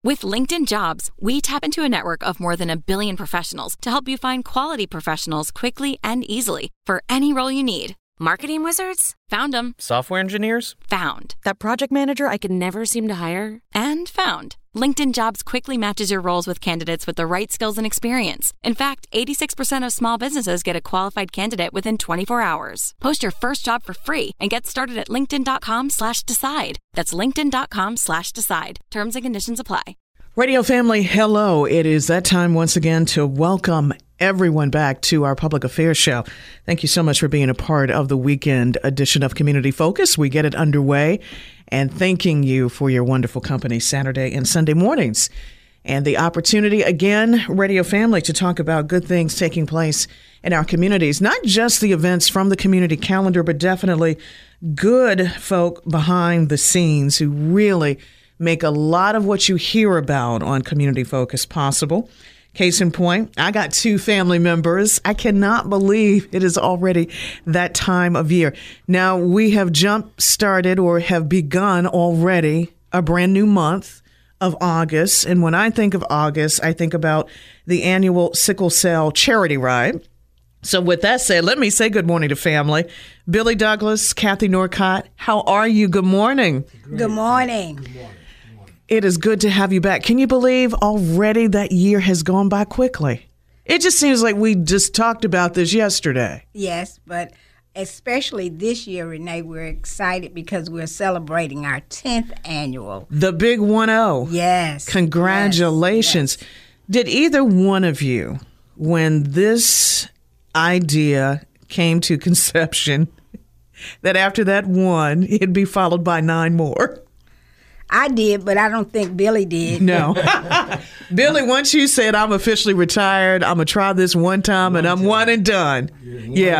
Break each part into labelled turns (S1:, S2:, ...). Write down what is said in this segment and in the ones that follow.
S1: With LinkedIn Jobs, we tap into a network of more than 1 billion professionals to help you find quality professionals quickly and easily for any role you need. Marketing wizards? Found them.
S2: Software engineers?
S1: Found. That project manager I could never seem to hire? And found. LinkedIn Jobs quickly matches your roles with candidates with the right skills and experience. In fact, 86% of small businesses get a qualified candidate within 24 hours. Post your first job for free and get started at linkedin.com/decide. That's linkedin.com/decide. Terms and conditions apply.
S3: Radio family, hello. It is that time once again to welcome everyone back to our public affairs show. Thank you so much for being a part of the weekend edition of Community Focus. We get it underway, and thanking you for your wonderful company Saturday and Sunday mornings. And the opportunity again, radio family, to talk about good things taking place in our communities, not just the events from the community calendar, but definitely good folk behind the scenes who really make a lot of what you hear about on Community Focus possible. Case in point, I got 2 family members. I cannot believe it is already that time of year. Now, we have jump-started or have begun already a brand new month of August. And when I think of August, I think about the annual Sickle Cell Charity Ride. So with that said, let me say good morning to family. Billy Douglas, Kathy Norcott, how are you? Good morning.
S4: Good morning.
S5: Good morning.
S3: It is good to have you back. Can you believe already that year has gone by quickly? It just seems like we just talked about this yesterday.
S4: Yes, but especially this year, Renee, we're excited because we're celebrating our 10th annual.
S3: The big 1-0.
S4: Yes.
S3: Congratulations.
S4: Yes.
S3: Did either one of you, when this idea came to conception, that after that one, it'd be followed by 9 more?
S4: I did, but I don't think Billy did.
S3: No. Billy, once you said, I'm officially retired, I'm going to try this one time, and I'm one and done. Yeah.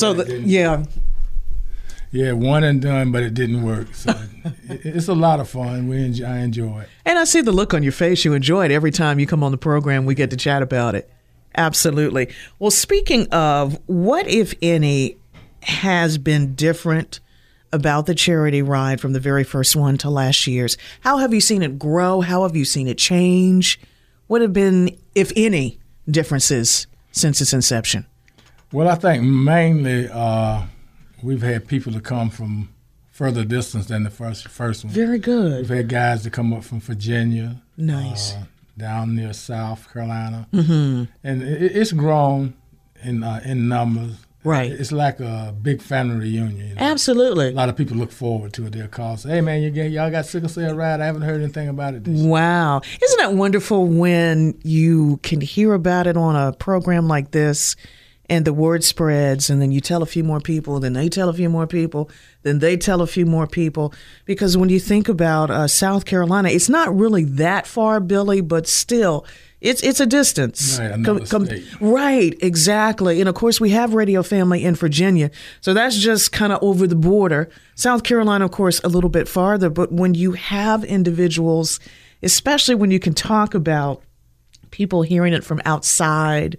S5: Yeah, one and done, but it didn't work. So it's a lot of fun. I enjoy it.
S3: And I see the look on your face. You enjoy it every time you come on the program. We get to chat about it. Absolutely. Well, speaking of, what, if any, has been different about the charity ride from the very first one to last year's? How have you seen it grow? How have you seen it change? What have been, if any, differences since its inception?
S5: Well, I think mainly we've had people to come from further distance than the first one.
S3: Very good.
S5: We've had guys to come up from Virginia.
S3: Nice.
S5: Down near South Carolina.
S3: Mm-hmm.
S5: And it's grown in numbers.
S3: Right.
S5: It's like a big family reunion. You know?
S3: Absolutely.
S5: A lot of people look forward to it. They'll call, say, hey, man, y'all got Sickle Cell Ride? I haven't heard anything about it this year.
S3: Wow. Isn't that wonderful when you can hear about it on a program like this and the word spreads, and then you tell a few more people, then they tell a few more people, then they tell a few more people? Because when you think about South Carolina, it's not really that far, Billy, but still, it's a distance.
S5: Right, another state.
S3: Right, exactly. And of course, we have radio family in Virginia, so that's just kind of over the border. South Carolina, of course, a little bit farther. But when you have individuals, especially when you can talk about people hearing it from outside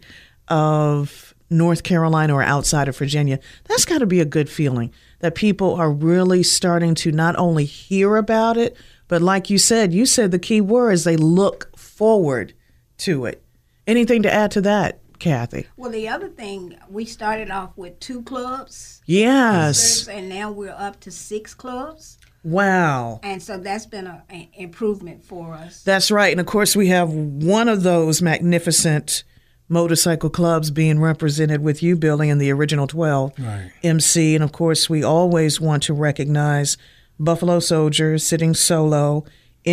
S3: of North Carolina or outside of Virginia, that's got to be a good feeling that people are really starting to not only hear about it, but like you said the key word is they look forward to it. Anything to add to that, Kathy?
S4: Well, the other thing, we started off with 2 clubs.
S3: Yes.
S4: And now we're up to 6 clubs.
S3: Wow.
S4: And so that's been an improvement for us.
S3: That's right. And of course, we have one of those magnificent motorcycle clubs being represented with you, Billy, in the original 12
S5: right.
S3: MC. And of course, we always want to recognize Buffalo Soldiers, Sitting Solo,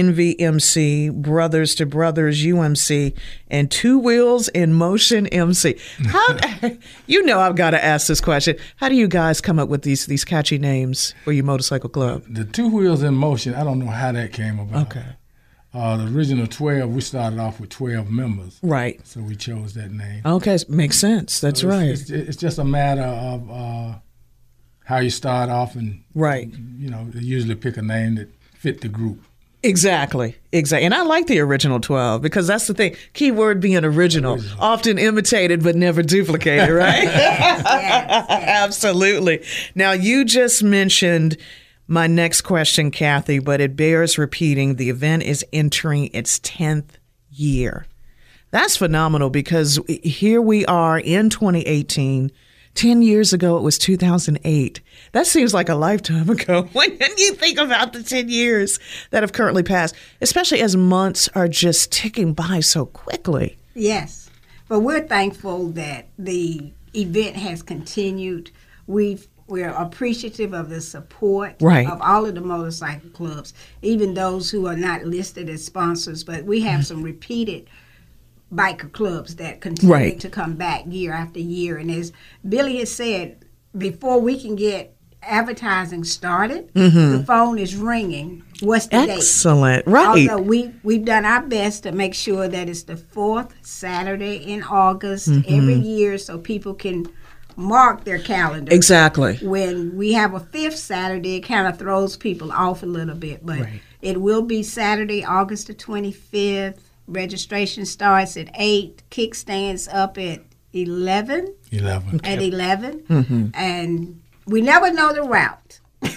S3: NVMC, Brothers to Brothers UMC, and Two Wheels in Motion MC. How, I've got to ask this question. How do you guys come up with these catchy names for your motorcycle club?
S5: The Two Wheels in Motion, I don't know how that came about.
S3: Okay.
S5: The original 12, we started off with 12 members.
S3: Right.
S5: So we chose that name.
S3: Okay, makes sense. That's
S5: so
S3: right.
S5: It's just a matter of how you start off, and
S3: right.
S5: They usually pick a name that fit the group.
S3: Exactly. And I like the original 12 because that's the thing. Key word being original. Often imitated but never duplicated, right?
S4: Yes.
S3: Absolutely. Now, you just mentioned my next question, Kathy, but it bears repeating. The event is entering its 10th year. That's phenomenal because here we are in 2018. 10 years ago, it was 2008. That seems like a lifetime ago when you think about the 10 years that have currently passed, especially as months are just ticking by so quickly.
S4: Yes, but we're thankful that the event has continued. We're appreciative of the support of all of the motorcycle clubs, even those who are not listed as sponsors, but we have some repeated biker clubs that continue to come back year after year. And as Billy has said, before we can get advertising started, the phone is ringing. What's the date?
S3: Excellent. Right.
S4: Although we've done our best to make sure that it's the 4th Saturday in August every year so people can mark their calendar.
S3: Exactly.
S4: When we have a 5th Saturday, it kind of throws people off a little bit. But it will be Saturday, August the 25th. Registration starts at 8. Kickstands up at 11.
S5: 11.
S4: At 11. And we never know the route.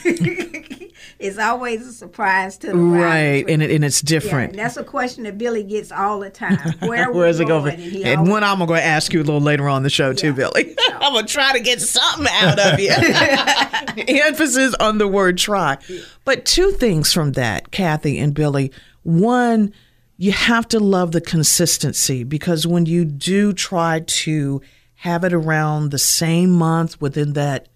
S4: It's always a surprise to the route.
S3: Right, and it's different.
S4: Yeah, and that's a question that Billy gets all the time.
S3: Where's it going? And one I'm going to ask you a little later on the show too, Billy. I'm going to try to get something out of you. Emphasis on the word try. But two things from that, Kathy and Billy. One, you have to love the consistency because when you do try to have it around the same month within that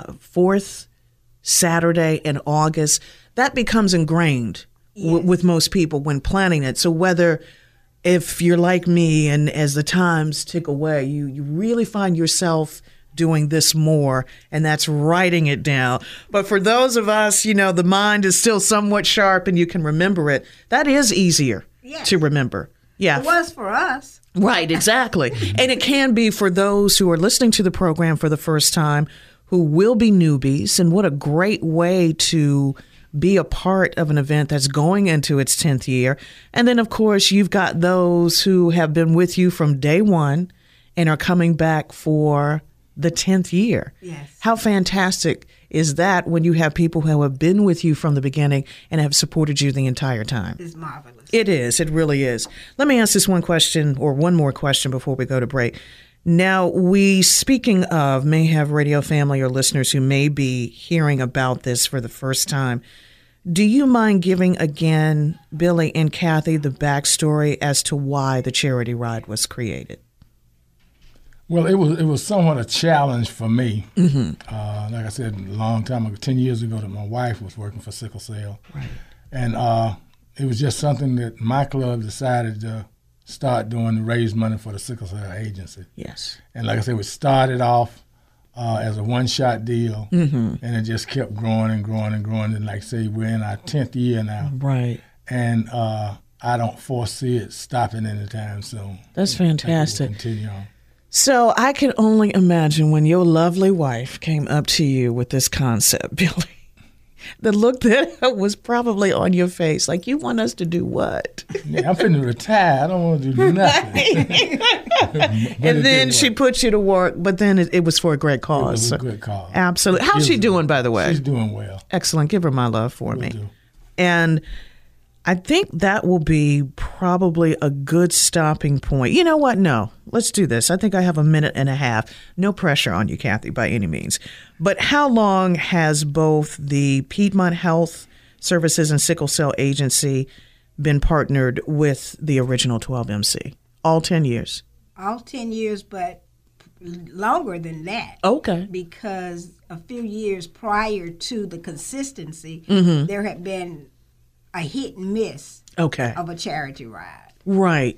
S3: 4th Saturday in August, that becomes ingrained with most people when planning it. So whether if you're like me and as the times tick away, you really find yourself doing this more, and that's writing it down. But for those of us, the mind is still somewhat sharp and you can remember it. That is easier to remember. Yeah.
S4: It was for us.
S3: Right, exactly. And it can be for those who are listening to the program for the first time who will be newbies. And what a great way to be a part of an event that's going into its 10th year. And then, of course, you've got those who have been with you from day one and are coming back for the 10th year.
S4: Yes.
S3: How fantastic is that when you have people who have been with you from the beginning and have supported you the entire time?
S4: It's marvelous.
S3: It is. It really is. Let me ask this one question or one more question before we go to break. Now, we, speaking of, may have radio family or listeners who may be hearing about this for the first time. Do you mind giving again, Billy and Kathy, the backstory as to why the charity ride was created?
S5: Well, it was somewhat a challenge for me. Like I said, a long time ago, 10 years ago, that my wife was working for Sickle Cell.
S3: Right.
S5: And it was just something that my club decided to start doing to raise money for the Sickle Cell Agency.
S3: Yes.
S5: And like I said, we started off as a one-shot deal, and it just kept growing and growing and growing. And like I say, we're in our 10th year now.
S3: Right.
S5: And I don't foresee it stopping anytime soon.
S3: That's fantastic.
S5: We'll continue on.
S3: So I can only imagine when your lovely wife came up to you with this concept, Billy, the look that was probably on your face, like, you want us to do what?
S5: Yeah, I'm finna retire. I don't want to do nothing.
S3: And then she put you to work, but then it was for a great cause.
S5: It was a good cause.
S3: Absolutely. How's she doing, by the way?
S5: She's doing well.
S3: Excellent. Give her my love for me.
S5: Do.
S3: And I think that will be probably a good stopping point. You know what? No, let's do this. I think I have a minute and a half. No pressure on you, Kathy, by any means. But how long has both the Piedmont Health Services and Sickle Cell Agency been partnered with the original 12MC? All 10 years?
S4: All 10 years, but longer than that.
S3: Okay.
S4: Because a few years prior to the consistency, there had been a hit and miss of a charity ride.
S3: Right.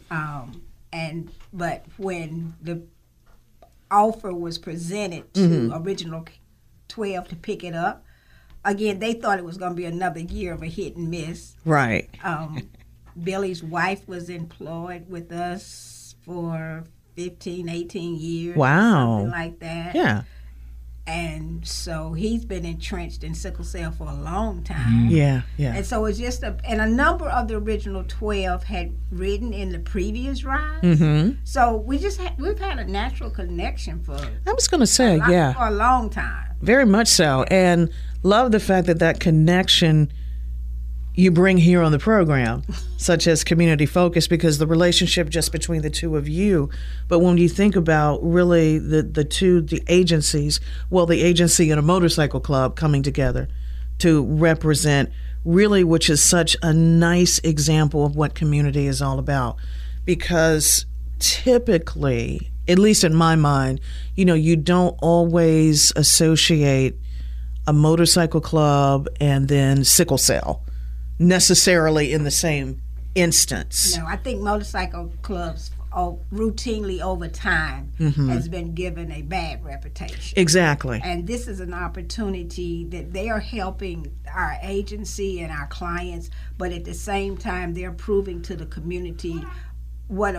S4: But when the offer was presented to Original 12 to pick it up, again, they thought it was going to be another year of a hit and miss.
S3: Right.
S4: Billy's wife was employed with us for 15, 18 years.
S3: Wow.
S4: Something like that.
S3: Yeah.
S4: And so he's been entrenched in sickle cell for a long time.
S3: Yeah.
S4: And so it's just and a number of the original 12 had ridden in the previous rides. So we've had a natural connection for
S3: I was going to say,
S4: for a long time.
S3: Very much so. And love the fact that connection you bring here on the program, such as Community Focus, because the relationship just between the two of you. But when you think about really the agencies, well, the agency and a motorcycle club coming together to represent really, which is such a nice example of what community is all about. Because typically, at least in my mind, you don't always associate a motorcycle club and then sickle cell necessarily in the same instance.
S4: No, I think motorcycle clubs routinely over time has been given a bad reputation.
S3: Exactly.
S4: And this is an opportunity that they are helping our agency and our clients, but at the same time they're proving to the community what a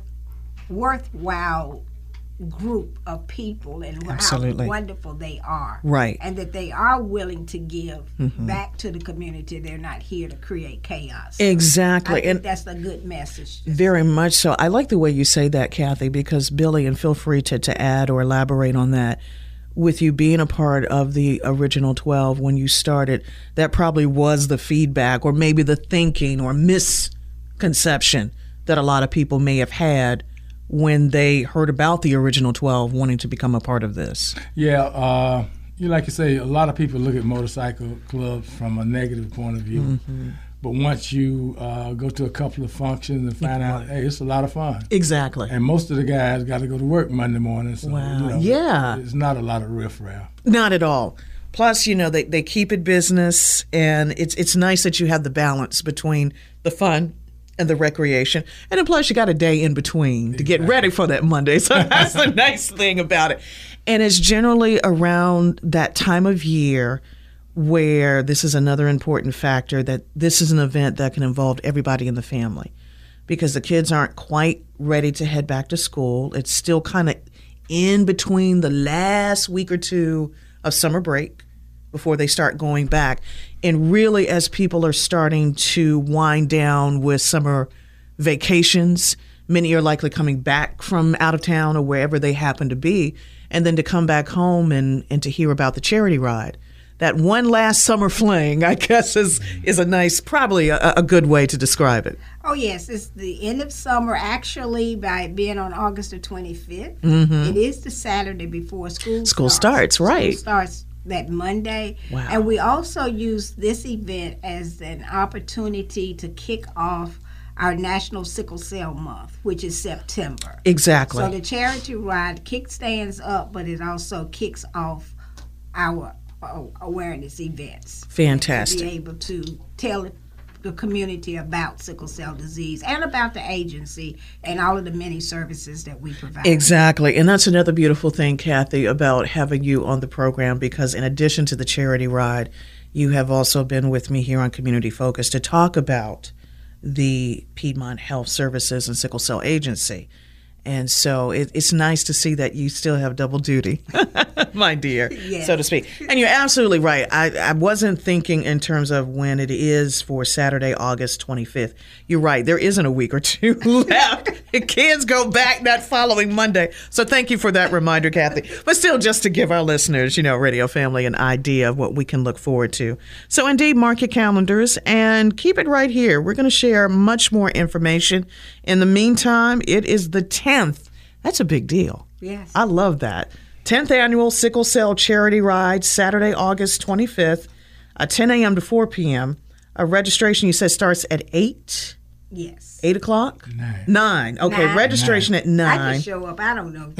S4: worthwhile group of people and
S3: Absolutely.
S4: how wonderful they are.
S3: Right.
S4: And that they are willing to give back to the community. They're not here to create chaos.
S3: Exactly.
S4: I think that's a good message.
S3: Very much so. I like the way you say that, Kathy, because Billy, and feel free to add or elaborate on that, with you being a part of the original 12 when you started, that probably was the feedback or maybe the thinking or misconception that a lot of people may have had when they heard about the original 12 wanting to become a part of this.
S5: Yeah, like you say, a lot of people look at motorcycle clubs from a negative point of view. But once you go to a couple of functions and find out, hey, it's a lot of fun.
S3: Exactly.
S5: And most of the guys got to go to work Monday morning. So, it's not a lot of riffraff.
S3: Not at all. Plus, they keep it business, and it's nice that you have the balance between the fun and the recreation. And then plus you got a day in between to get ready for that Monday. So that's the nice thing about it. And it's generally around that time of year where this is another important factor, that this is an event that can involve everybody in the family, because the kids aren't quite ready to head back to school. It's still kind of in between the last week or two of summer break before they start going back. And really, as people are starting to wind down with summer vacations, many are likely coming back from out of town or wherever they happen to be, and then to come back home and to hear about the charity ride. That one last summer fling, I guess, is a nice, probably a good way to describe it.
S4: Oh, yes. It's the end of summer, actually, by being on August the 25th. It is the Saturday before school
S3: starts, right.
S4: School starts that Monday.
S3: Wow.
S4: And we also use this event as an opportunity to kick off our National Sickle Cell Month, which is September.
S3: Exactly.
S4: So the charity ride kickstands up, but it also kicks off our awareness events.
S3: Fantastic.
S4: To be able to tell the community about sickle cell disease and about the agency and all of the many services that we provide.
S3: Exactly. And that's another beautiful thing, Kathy, about having you on the program, because in addition to the charity ride, you have also been with me here on Community Focus to talk about the Piedmont Health Services and Sickle Cell Agency. And so it's nice to see that you still have double duty, my dear, so to speak. And you're absolutely right. I wasn't thinking in terms of when it is for Saturday, August 25th. You're right. There isn't a week or two left. Kids go back that following Monday. So thank you for that reminder, Kathy. But still, just to give our listeners, Radio Family, an idea of what we can look forward to. So indeed, mark your calendars and keep it right here. We're going to share much more information. In the meantime, it is the 10th. That's a big deal.
S4: Yes.
S3: I love that. 10th Annual Sickle Cell Charity Ride, Saturday, August 25th, 10 a.m. to 4 p.m. Registration, you said, starts at 8?
S4: Yes.
S3: 8 o'clock?
S5: 9.
S3: Okay,
S4: 9.
S3: registration at 9.
S4: I can show up. I don't know.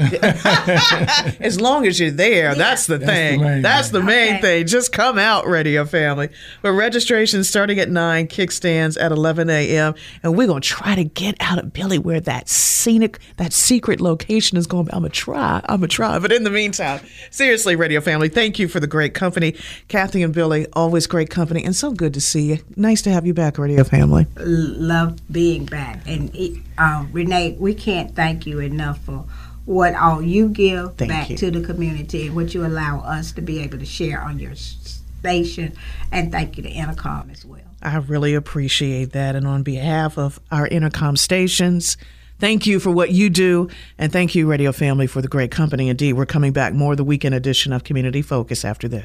S3: As long as you're there, that's the thing. That's the main thing. Just come out, Radio Family. But registration starting at 9, kickstands at 11 a.m. And we're going to try to get out of Billy where that secret location is going to be. I'm going to try. But in the meantime, seriously, Radio Family, thank you for the great company. Kathy and Billy, always great company. And so good to see you. Nice to have you back, Radio Family.
S4: Love being back. And Renee, we can't thank you enough for what all you give back to the community and what you allow us to be able to share on your station. And thank you to Intercom as well.
S3: I really appreciate that. And on behalf of our Intercom stations, thank you for what you do. And thank you, Radio Family, for the great company. Indeed, we're coming back more the weekend edition of Community Focus after this.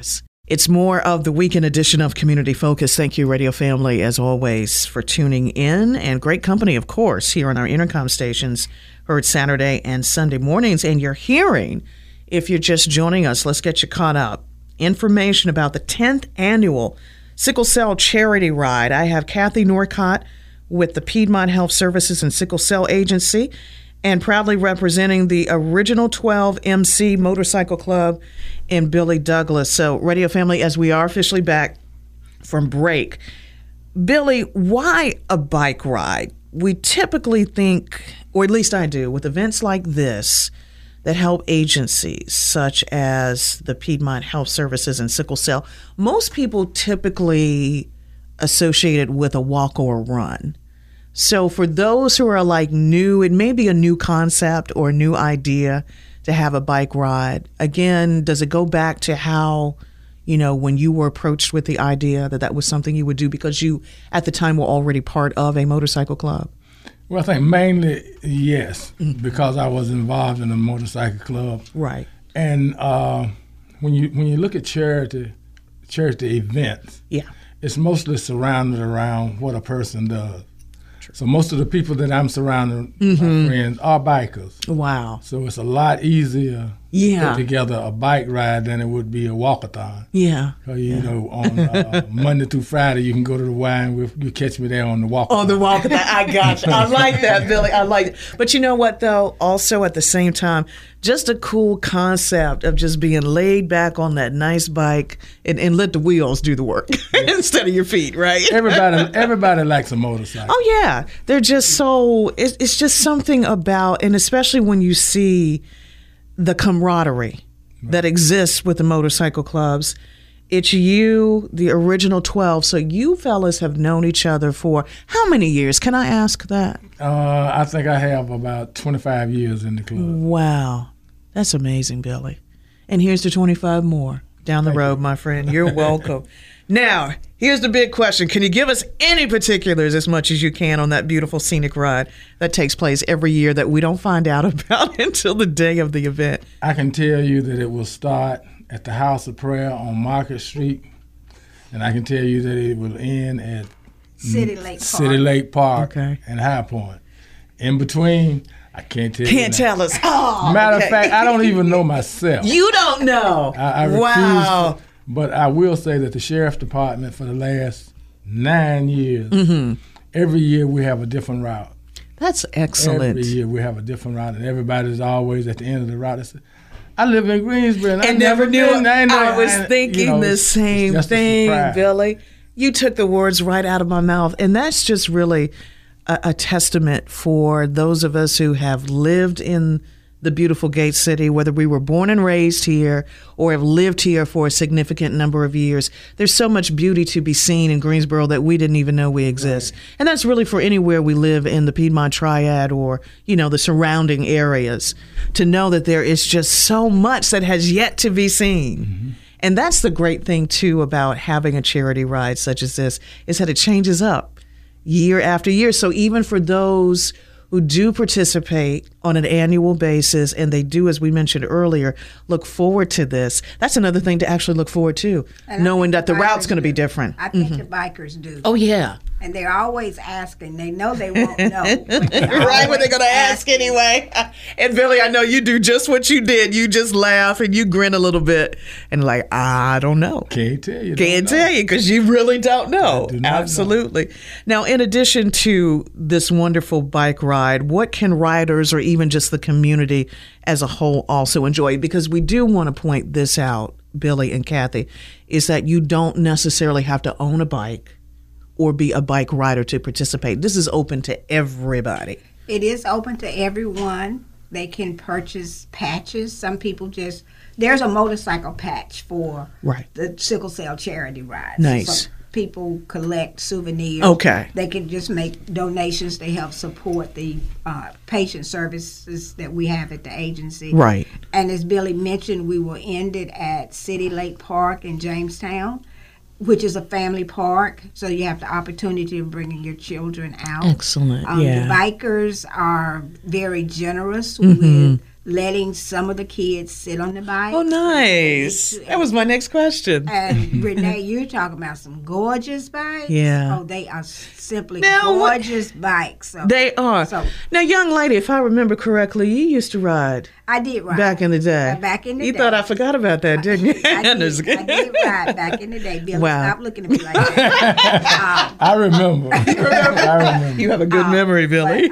S3: It's more of the weekend edition of Community Focus. Thank you, radio family, as always, for tuning in. And great company, of course, here on our intercom stations, heard Saturday and Sunday mornings. And you're hearing, if you're just joining us, let's get you caught up, information about the 10th annual Sickle Cell Charity Ride. I have Kathy Norcott with the Piedmont Health Services and Sickle Cell Agency, and proudly representing the original 12 MC Motorcycle Club in Billy Douglas. So, radio family, as we are officially back from break, Billy, why a bike ride? We typically think, or at least I do, with events like this that help agencies such as the Piedmont Health Services and Sickle Cell, most people typically associate it with a walk or a run. So for those who are like new, it may be a new concept or a new idea to have a bike ride. Again, does it go back to how, when you were approached with the idea that was something you would do because you, at the time, were already part of a motorcycle club?
S5: Well, I think mainly, yes, because I was involved in a motorcycle club. Right. And when you look at charity events, it's mostly surrounded around what a person does. So most of the people that I'm surrounded, my friends, are bikers. Wow. So it's a lot easier to put together a bike ride than it would be a walkathon. Yeah. On Monday through Friday, you can go to the Y and you catch me there on the walkathon. On the walkathon. I got you. I like that, Billy. I like it. But you know what, though? Also at the same time, just a cool concept of just being laid back on that nice bike and let the wheels do the work instead of your feet, right? Everybody likes a motorcycle. Oh, yeah. They're just so, it's just something about, and especially when you see the camaraderie that exists with the motorcycle clubs. It's you, the original 12. So you fellas have known each other for how many years? Can I ask that? I think I have about 25 years in the club. Wow. That's amazing, Billy. And here's the 25 more down the road, my friend. You're welcome. Now, here's the big question. Can you give us any particulars as much as you can on that beautiful scenic ride that takes place every year that we don't find out about until the day of the event? I can tell you that it will start at the House of Prayer on Market Street, and I can tell you that it will end at City Lake Park and High Point. In between, I can't tell you. Can't tell us. Oh, Matter of fact, I don't even know myself. You don't know? I refuse to. But I will say that the Sheriff's Department for the last 9 years, every year we have a different route. That's excellent. Every year we have a different route, and everybody's always at the end of the route. I live in Greensboro, and I never knew it. I was thinking the same thing, Billy. You took the words right out of my mouth, and that's just really a testament for those of us who have lived in the beautiful Gate City, whether we were born and raised here or have lived here for a significant number of years. There's so much beauty to be seen in Greensboro that we didn't even know we exist. Right. And that's really for anywhere we live in the Piedmont Triad or, the surrounding areas, to know that there is just so much that has yet to be seen. Mm-hmm. And that's the great thing, too, about having a charity ride such as this, is that it changes up year after year. So even for those who do participate on an annual basis, and they do, as we mentioned earlier, look forward to this. That's another thing to actually look forward to, knowing that the route's going to be different. I think the bikers do. Oh, yeah. And they're always asking. They know they won't know. Right, when they're going to ask anyway. And Billy, I know you do just what you did. You just laugh and you grin a little bit and like, I don't know. Can't tell you. Can't tell you because you really don't know. Absolutely. Now, in addition to this wonderful bike ride, what can riders or even just the community as a whole also enjoy? Because we do want to point this out, Billy and Kathy, is that you don't necessarily have to own a bike or be a bike rider to participate. This is open to everybody. It is open to everyone. They can purchase patches. Some people there's a motorcycle patch for the Sickle Cell Charity Ride. Nice. So people collect souvenirs. Okay. They can just make donations to help support the patient services that we have at the agency. Right. And as Billy mentioned, we will end it at City Lake Park in Jamestown, which is a family park, so you have the opportunity of bringing your children out. Excellent, The bikers are very generous with
S4: letting some of the kids sit on the bike.
S3: Oh, nice. That was my next question.
S4: And Renee, you're talking about some gorgeous bikes.
S3: Yeah.
S4: Oh, they are simply gorgeous bikes. So,
S3: they are. So, now, young lady, if I remember correctly, you used to ride.
S4: I did ride.
S3: Back in the day.
S4: Back in the
S3: day.
S4: You
S3: thought I forgot about that, didn't you?
S4: I did ride back in the day. Billy, stop looking at me like that.
S5: I remember.
S3: You have a good memory, Billy.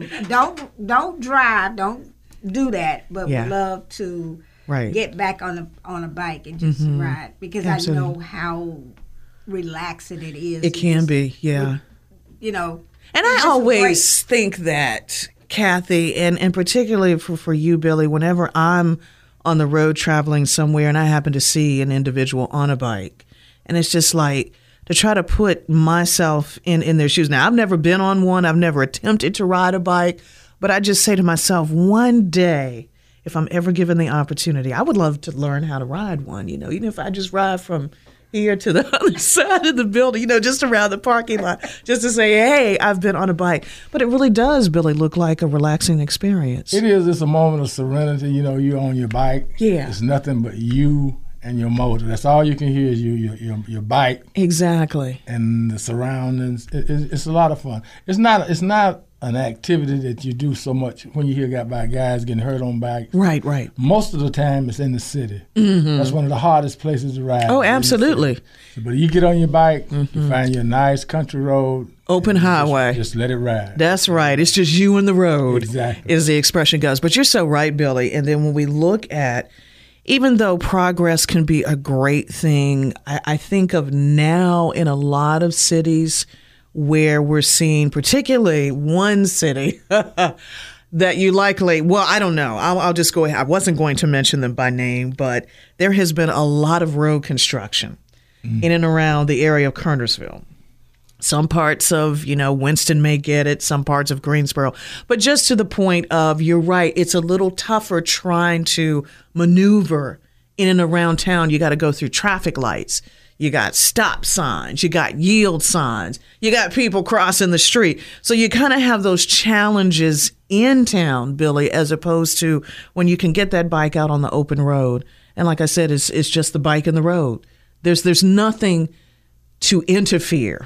S4: Don't drive. Don't do that. But would love to get back on a bike and just ride, because Absolutely. I know how relaxing it is.
S3: It can be, yeah.
S4: You know.
S3: And I always think that, Kathy, and particularly for you, Billy, whenever I'm on the road traveling somewhere and I happen to see an individual on a bike, and it's just like to try to put myself in their shoes. Now, I've never been on one. I've never attempted to ride a bike, but I just say to myself, one day, if I'm ever given the opportunity, I would love to learn how to ride one, even if I just ride from here to the other side of the building, just around the parking lot, just to say, hey, I've been on a bike. But it really does, Billy, look like a relaxing experience.
S5: It is. It's a moment of serenity. You're on your bike.
S3: Yeah.
S5: It's nothing but you and your motor. That's all you can hear is your bike.
S3: Exactly.
S5: And the surroundings. It's a lot of fun. It's not an activity that you do so much when you hear about guys getting hurt on bikes.
S3: Right.
S5: Most of the time it's in the city.
S3: Mm-hmm.
S5: That's one of the hardest places to ride.
S3: Oh, absolutely.
S5: But you get on your bike, you find your nice country road.
S3: Open highway.
S5: Just let it ride.
S3: That's right. It's just you and the road.
S5: Exactly.
S3: As the expression goes. But you're so right, Billy. And then when we look at, even though progress can be a great thing, I think of now in a lot of cities where we're seeing, particularly one city that you likely, I don't know. I'll just go ahead. I wasn't going to mention them by name, but there has been a lot of road construction in and around the area of Kernersville. Some parts of, Winston may get it, some parts of Greensboro. But just to the point of, you're right, it's a little tougher trying to maneuver in and around town. You got to go through traffic lights. You got stop signs, you got yield signs, you got people crossing the street. So you kind of have those challenges in town, Billy, as opposed to when you can get that bike out on the open road. And like I said, it's just the bike and the road. There's nothing to interfere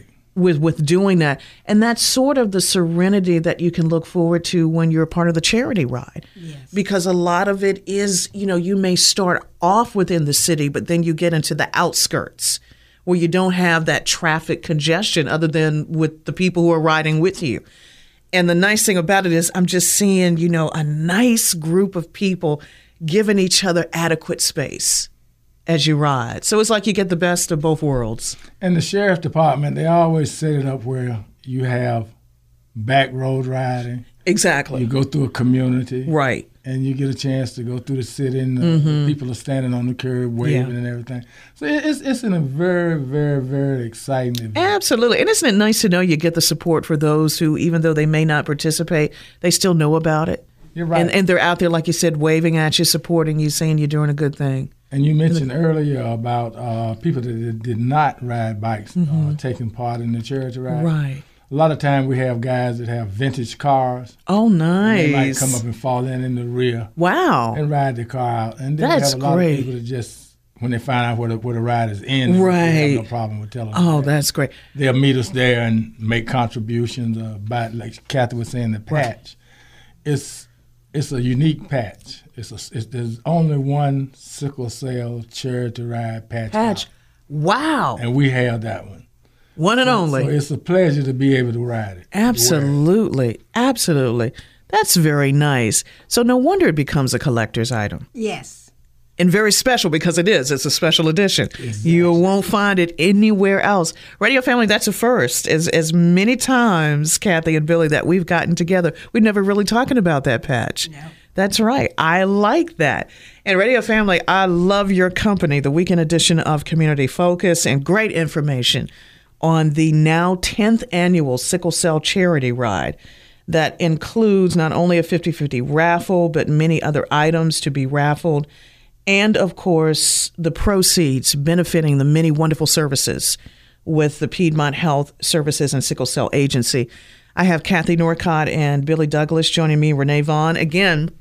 S3: with doing that. And that's sort of the serenity that you can look forward to when you're a part of the charity ride.
S4: Yes.
S3: Because a lot of it is, you may start off within the city, but then you get into the outskirts where you don't have that traffic congestion other than with the people who are riding with you. And the nice thing about it is I'm just seeing, a nice group of people giving each other adequate space as you ride. So it's like you get the best of both worlds.
S5: And the sheriff's department, they always set it up where you have back road riding.
S3: Exactly.
S5: You go through a community.
S3: Right.
S5: And you get a chance to go through the city, and the people are standing on the curb waving and everything. So it's in a very, very, very exciting event.
S3: Absolutely. And isn't it nice to know you get the support for those who, even though they may not participate, they still know about it?
S5: You're right.
S3: And they're out there, like you said, waving at you, supporting you, saying you're doing a good thing.
S5: And you mentioned earlier about people that did not ride bikes taking part in the charity ride.
S3: Right.
S5: A lot of time we have guys that have vintage cars.
S3: Oh, nice.
S5: They might come up and fall in the rear.
S3: Wow.
S5: And ride the car out. And then
S3: That's
S5: we have a lot
S3: great.
S5: of people that just, when they find out where the ride is in, they have no problem with telling us.
S3: Oh, that's great.
S5: They'll meet us there and make contributions about, like Kathy was saying, the patch. Right. It's a unique patch. There's only one sickle cell charity ride patch. Out.
S3: Wow.
S5: And we have that one.
S3: One and only.
S5: So it's a pleasure to be able to ride it.
S3: Absolutely. Absolutely. That's very nice. So no wonder it becomes a collector's item.
S4: Yes.
S3: And very special because it is. It's a special edition.
S5: Exactly.
S3: You won't find it anywhere else. Radio Family, that's a first. As many times, Kathy and Billy, that we've gotten together, we've never really talking about that patch.
S4: No.
S3: That's right. I like that. And Radio Family, I love your company, the weekend edition of Community Focus, and great information on the now 10th annual Sickle Cell Charity Ride that includes not only a 50-50 raffle, but many other items to be raffled. And, of course, the proceeds benefiting the many wonderful services with the Piedmont Health Services and Sickle Cell Agency. I have Kathy Norcott and Billy Douglas joining me, Renee Vaughn. Again,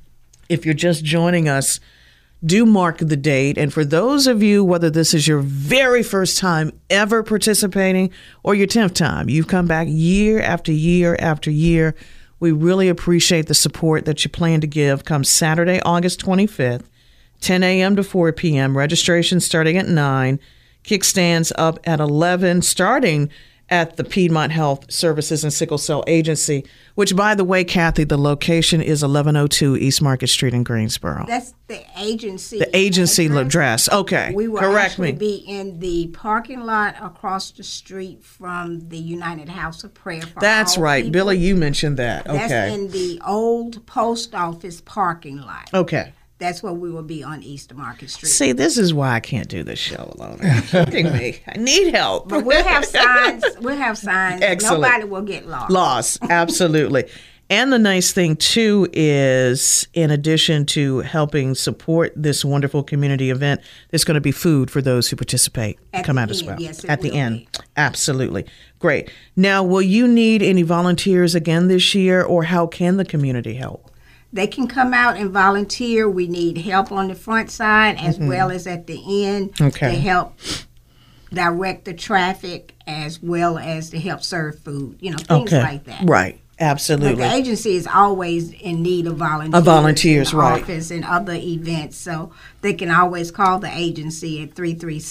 S3: If you're just joining us, do mark the date. And for those of you, whether this is your very first time ever participating or your 10th time, you've come back year after year after year. We really appreciate the support that you plan to give. Come Saturday, August 25th, 10 a.m. to 4 p.m. Registration starting at 9. Kickstands up at 11, starting at the Piedmont Health Services and Sickle Cell Agency, which, by the way, Kathy, the location is 1102 East Market Street in Greensboro.
S4: That's the agency.
S3: The agency address. Okay.
S4: We will
S3: Correct
S4: actually
S3: me.
S4: be in the parking lot across the street from the United House of Prayer for
S3: That's
S4: All
S3: right.
S4: People.
S3: Billy, you mentioned that. Okay.
S4: That's in the old post office parking lot.
S3: Okay.
S4: That's where we will be on East Market Street.
S3: See, this is why I can't do this show alone. Are you kidding me? I need help.
S4: But we'll have signs. We'll have signs.
S3: Excellent.
S4: Nobody will get lost.
S3: Lost, absolutely. And the nice thing, too, is in addition to helping support this wonderful community event, there's going to be food for those who participate. Come out as well.
S4: Yes,
S3: at the end. Absolutely. Great. Now, will you need any volunteers again this year, or how can the community help?
S4: They can come out and volunteer. We need help on the front side as well as at the end to help direct the traffic as well as to help serve food, things like that.
S3: Right. Absolutely.
S4: But the agency is always in need of volunteers.
S3: Volunteers,
S4: in the
S3: right.
S4: office and other events, so they can always call the agency at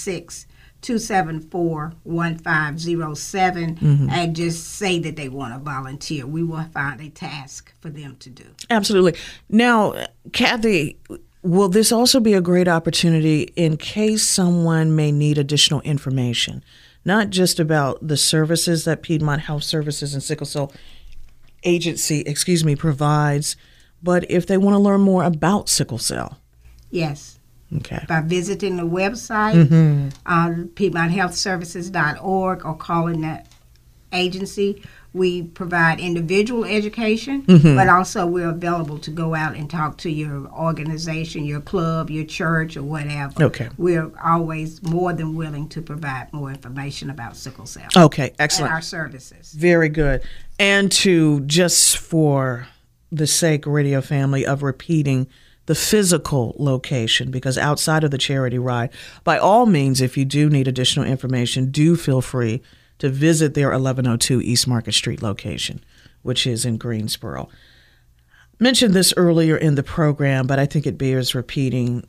S4: 336-274-1507 and just say that they want to volunteer. We will find a task for them to do.
S3: Absolutely. Now, Kathy, will this also be a great opportunity in case someone may need additional information, not just about the services that Piedmont Health Services and Sickle Cell Agency, provides, but if they want to learn more about sickle cell?
S4: Yes.
S3: Okay.
S4: By visiting the website, PiedmontHealthServices.org, or calling the agency. We provide individual education, but also we're available to go out and talk to your organization, your club, your church, or whatever.
S3: Okay.
S4: We're always more than willing to provide more information about sickle cell.
S3: Okay, excellent.
S4: And our services.
S3: Very good. And to, just for the sake, radio family, of repeating the physical location, because outside of the charity ride, by all means, if you do need additional information, do feel free to visit their 1102 East Market Street location, which is in Greensboro. Mentioned this earlier in the program, but I think it bears repeating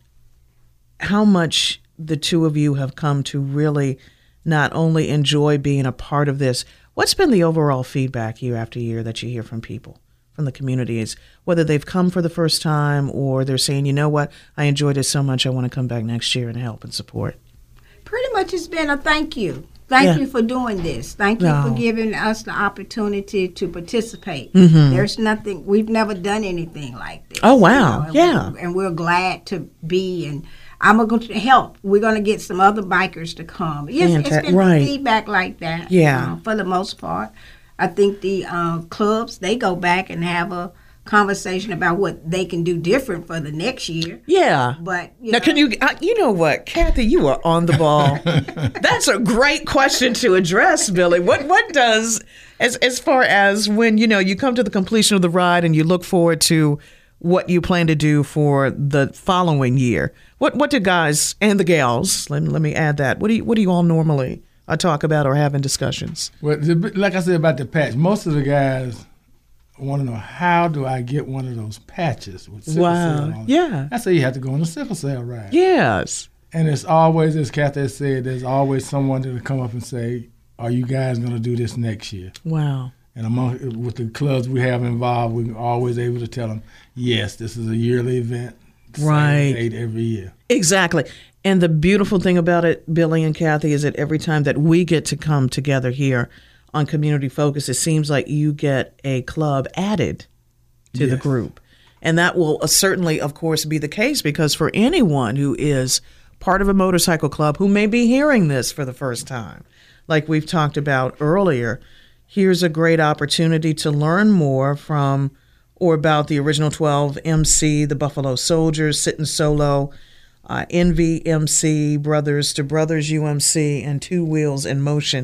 S3: how much the two of you have come to really not only enjoy being a part of this. What's been the overall feedback year after year that you hear from people, from the communities, whether they've come for the first time or they're saying, you know what, I enjoyed it so much, I want to come back next year and help and support?
S4: Pretty much it's been a thank you. Thank you for doing this. Thank you for giving us the opportunity to participate. There's nothing, we've never done anything like this.
S3: Oh, wow.
S4: And we're glad to be, and I'm going to help. We're going to get some other bikers to come. Yes, it's been feedback like that for the most part. I think the clubs, they go back and have a conversation about what they can do different for the next year.
S3: Yeah.
S4: But
S3: now, can you know what, Kathy, you are on the ball. That's a great question to address, Billy. What does, as far as when, you come to the completion of the ride and you look forward to what you plan to do for the following year, what do guys and the gals, let me add that, what do you all normally talk about or have in discussions?
S5: Well, like I said about the patch, most of the guys want to know, how do I get one of those patches with sickle cell on it?
S3: Yeah.
S5: I say you have to go on the sickle cell ride.
S3: Yes.
S5: And it's always, as Kathy said, there's always someone that will come up and say, are you guys going to do this next year?
S3: Wow.
S5: And with the clubs we have involved, we're always able to tell them, yes, this is a yearly event.
S3: Right.
S5: Same date every year.
S3: Exactly. And the beautiful thing about it, Billy and Kathy, is that every time that we get to come together here on Community Focus, it seems like you get a club added to the group. And that will certainly, of course, be the case, because for anyone who is part of a motorcycle club who may be hearing this for the first time, like we've talked about earlier, here's a great opportunity to learn more from or about the Original 12 MC, the Buffalo Soldiers, Sitting Solo, Envy MC, Brothers to Brothers UMC, and Two Wheels in Motion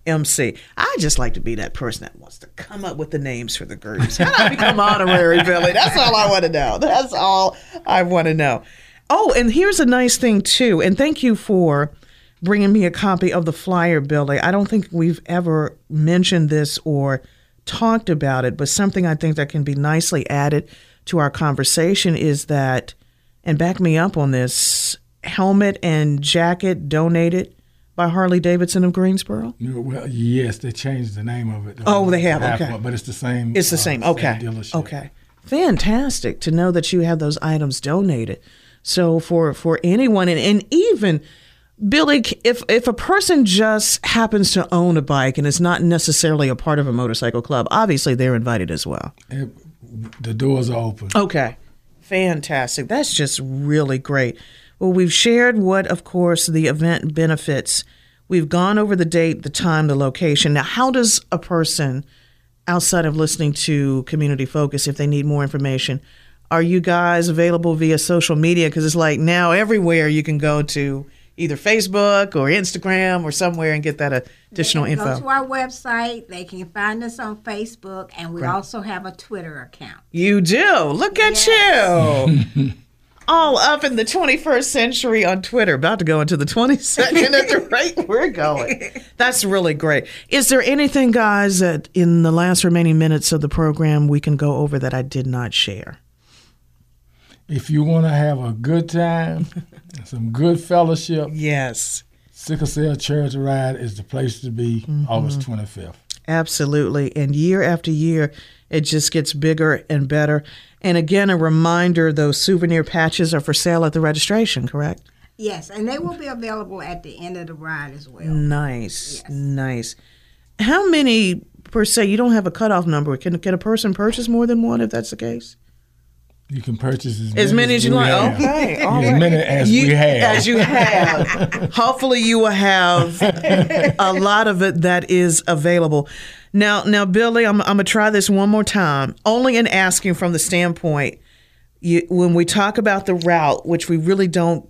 S3: MC. I just like to be that person that wants to come up with the names for the groups. How do I become honorary Billy? That's all I want to know. That's all I want to know. Oh, and here's a nice thing, too. And thank you for bringing me a copy of the flyer, Billy. I don't think we've ever mentioned this or talked about it, but something I think that can be nicely added to our conversation is that, and back me up on this, helmet and jacket donated by Harley Davidson of Greensboro?
S5: Well, yes, they changed the name of it.
S3: Oh, they have, okay.
S5: But it's the same.
S3: It's the same, okay.
S5: Dealership.
S3: Okay. Fantastic to know that you have those items donated. So for anyone, and even, Billy, if a person just happens to own a bike and is not necessarily a part of a motorcycle club, obviously they're invited as well.
S5: The doors are open.
S3: Okay. Fantastic. That's just really great. Well, we've shared what, of course, the event benefits. We've gone over the date, the time, the location. Now, how does a person, outside of listening to Community Focus, if they need more information, are you guys available via social media? Because it's like now everywhere you can go to either Facebook or Instagram or somewhere and get that additional info.
S4: Go to our website. They can find us on Facebook, and we also have a Twitter account.
S3: You do? Look at you. All up in the 21st century on Twitter, about to go into the 22nd at the rate we're going. That's really great. Is there anything, guys, that in the last remaining minutes of the program we can go over that I did not share?
S5: If you want to have a good time, some good fellowship,
S3: yes,
S5: Sickle Cell Charity Ride is the place to be, August 25th.
S3: Absolutely. And year after year, it just gets bigger and better. And again, a reminder, those souvenir patches are for sale at the registration, correct?
S4: Yes, and they will be available at the end of the ride as well.
S3: Nice, yes. Nice. How many, per se, you don't have a cutoff number. Can a person purchase more than one if that's the case?
S5: You can purchase
S3: as many as you like. Okay, all right.
S5: As many as we have.
S3: As you have. Hopefully, you will have a lot of it that is available. Now, Billy, I'm gonna try this one more time. Only in asking from the standpoint, when we talk about the route, which we really don't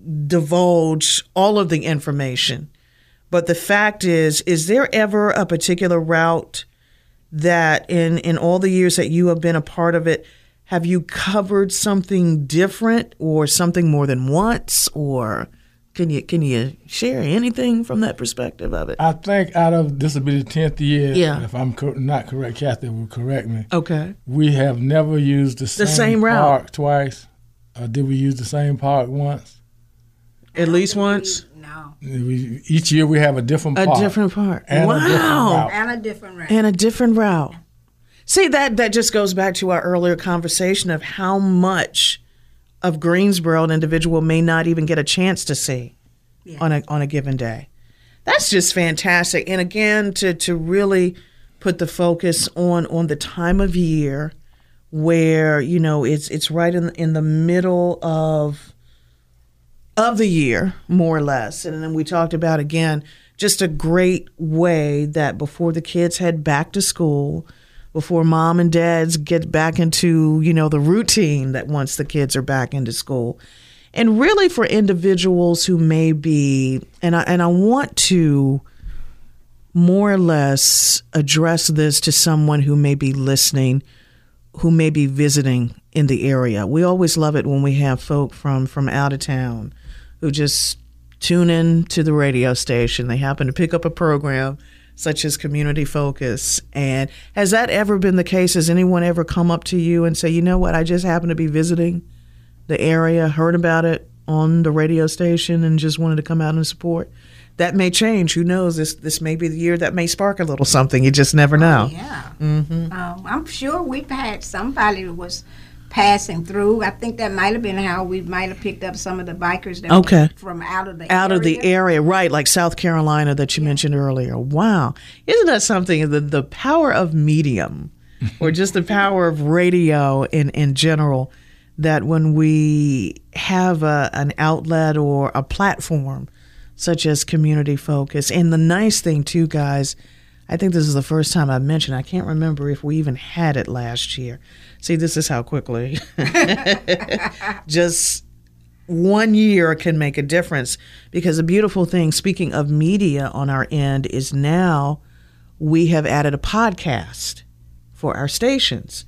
S3: divulge all of the information, but the fact is there ever a particular route that in all the years that you have been a part of it, have you covered something different or something more than once? Or can you share anything from that perspective of it?
S5: I think out of this will be the 10th year. Yeah. If I'm not correct, Kathy will correct me.
S3: Okay.
S5: We have never used the same
S3: route.
S5: Park twice. Did we use the same park once?
S3: At least once?
S4: No.
S5: Each year we have a different park.
S3: A different park.
S5: And
S3: wow.
S5: A different route.
S4: And a different route.
S3: And a different route. See, that just goes back to our earlier conversation of how much of Greensboro an individual may not even get a chance to see on a given day. That's just fantastic. And again, to really put the focus on the time of year where, it's right in the middle of the year, more or less. And then we talked about, again, just a great way that before the kids head back to school, before mom and dads get back into, the routine that once the kids are back into school. And really for individuals who may be, and I want to more or less address this to someone who may be listening, who may be visiting in the area. We always love it when we have folk from out of town who just tune in to the radio station. They happen to pick up a program such as Community Focus. And has that ever been the case? Has anyone ever come up to you and say, you know what, I just happened to be visiting the area, heard about it on the radio station and just wanted to come out and support? That may change. Who knows? This may be the year that may spark a little something. You just never know.
S4: Oh, yeah. Mm-hmm. I'm sure we've had somebody who was passing through. I think that might have been how we might have picked up some of the bikers that were from out of the
S3: area, right? Like South Carolina that you mentioned earlier. Wow, isn't that something? The power of medium, or just the power of radio in general. That when we have an outlet or a platform such as Community Focus, and the nice thing too, guys, I think this is the first time I've mentioned, I can't remember if we even had it last year. See, this is how quickly. Just 1 year can make a difference, because the beautiful thing, speaking of media on our end, is now we have added a podcast for our stations.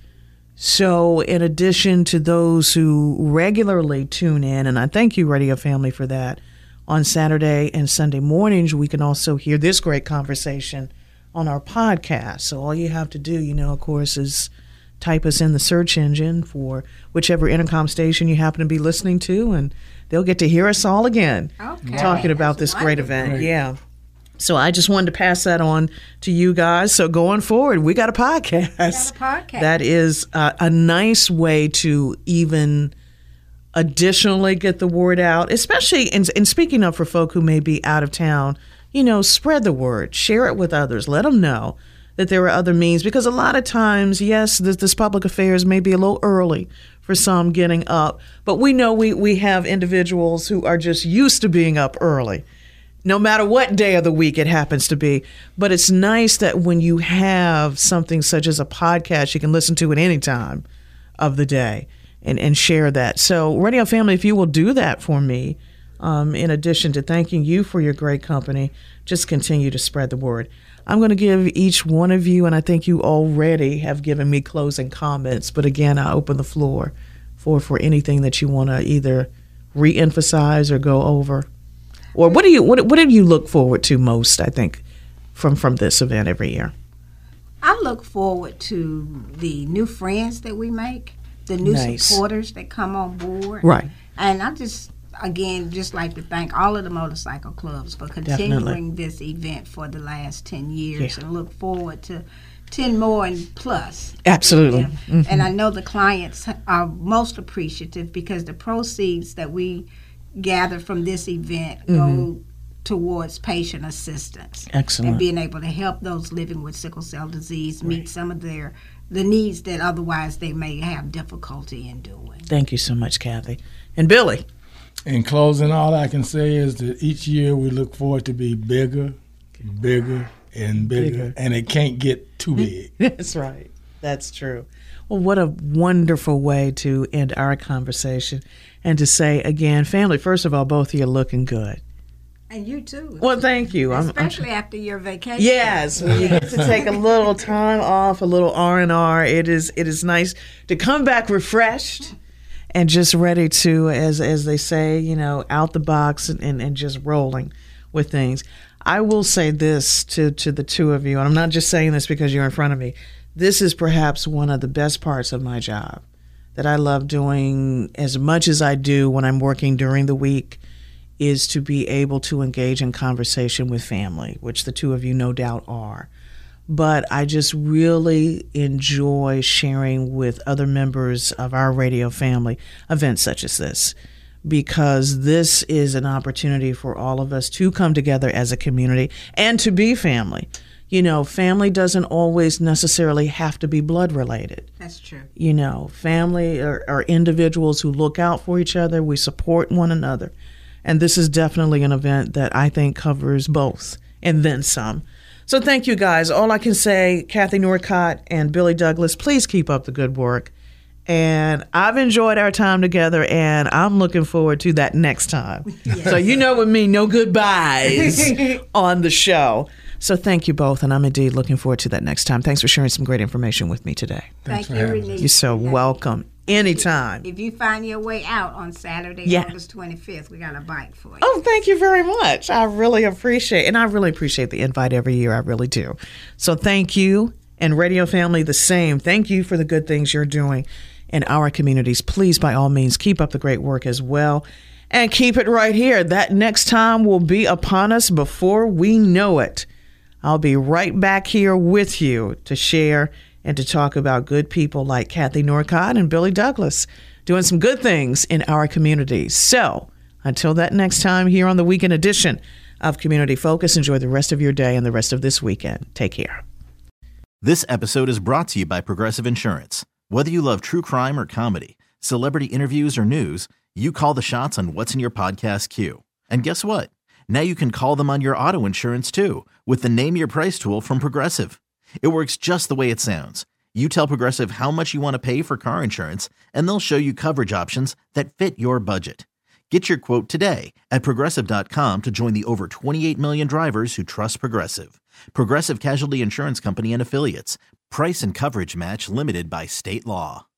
S3: So in addition to those who regularly tune in, and I thank you, Radio Family, for that, on Saturday and Sunday mornings, we can also hear this great conversation on our podcast. So all you have to do, of course, is type us in the search engine for whichever intercom station you happen to be listening to, and they'll get to hear us all again talking about this great event. Yeah. So I just wanted to pass that on to you guys. So going forward, we got a podcast. That is a nice way to even additionally get the word out, especially, and speaking of for folk who may be out of town, spread the word, share it with others, let them know that there are other means, because a lot of times, yes, this public affairs may be a little early for some getting up, but we know we have individuals who are just used to being up early, no matter what day of the week it happens to be. But it's nice that when you have something such as a podcast, you can listen to at any time of the day and share that. So Radio Family, if you will do that for me, in addition to thanking you for your great company, just continue to spread the word. I'm going to give each one of you, and I think you already have given me closing comments, but again, I open the floor for anything that you want to either reemphasize or go over. Or what do you look forward to most, I think, from this event every year?
S4: I look forward to the new friends that we make, the new supporters that come on board.
S3: Right.
S4: And I just like to thank all of the motorcycle clubs for continuing this event for the last 10 years, and look forward to 10 more and plus.
S3: Absolutely.
S4: Mm-hmm. And I know the clients are most appreciative, because the proceeds that we gather from this event go towards patient assistance.
S3: Excellent.
S4: And being able to help those living with sickle cell disease meet some of the needs that otherwise they may have difficulty in doing.
S3: Thank you so much, Kathy. And Billy?
S5: In closing, all I can say is that each year we look forward to be bigger, bigger, and bigger, and it can't get too big.
S3: That's right. That's true. Well, what a wonderful way to end our conversation, and to say again, family, first of all, both of you are looking good.
S4: And you too.
S3: Well, thank you.
S4: Especially after your vacation.
S3: Yes, when you get to take a little time off, a little R&R. It is nice to come back refreshed and just ready to, as they say, out the box and just rolling with things. I will say this to the two of you, and I'm not just saying this because you're in front of me. This is perhaps one of the best parts of my job that I love doing as much as I do when I'm working during the week, is to be able to engage in conversation with family, which the two of you no doubt are. But I just really enjoy sharing with other members of our radio family events such as this, because this is an opportunity for all of us to come together as a community and to be family. Family doesn't always necessarily have to be blood related.
S4: That's true.
S3: Family are individuals who look out for each other. We support one another. And this is definitely an event that I think covers both and then some. So thank you, guys. All I can say, Kathy Norcott and Billy Douglas, please keep up the good work. And I've enjoyed our time together, and I'm looking forward to that next time. Yes. So with me, no goodbyes on the show. So thank you both, and I'm indeed looking forward to that next time. Thanks for sharing some great information with me today.
S4: Thank you, Renee.
S3: You're so welcome. Anytime.
S4: If you find your way out on Saturday, August 25th, we got a bike for you.
S3: Oh, thank you very much. I really appreciate it. And I really appreciate the invite every year. I really do. So thank you. And Radio Family, the same. Thank you for the good things you're doing in our communities. Please, by all means, keep up the great work as well. And keep it right here. That next time will be upon us before we know it. I'll be right back here with you to share and to talk about good people like Kathy Norcott and Billy Douglas doing some good things in our community. So until that next time here on the weekend edition of Community Focus, enjoy the rest of your day and the rest of this weekend. Take care.
S2: This episode is brought to you by Progressive Insurance. Whether you love true crime or comedy, celebrity interviews or news, you call the shots on what's in your podcast queue. And guess what? Now you can call them on your auto insurance too with the Name Your Price tool from Progressive. It works just the way it sounds. You tell Progressive how much you want to pay for car insurance, and they'll show you coverage options that fit your budget. Get your quote today at Progressive.com to join the over 28 million drivers who trust Progressive. Progressive Casualty Insurance Company and Affiliates. Price and coverage match limited by state law.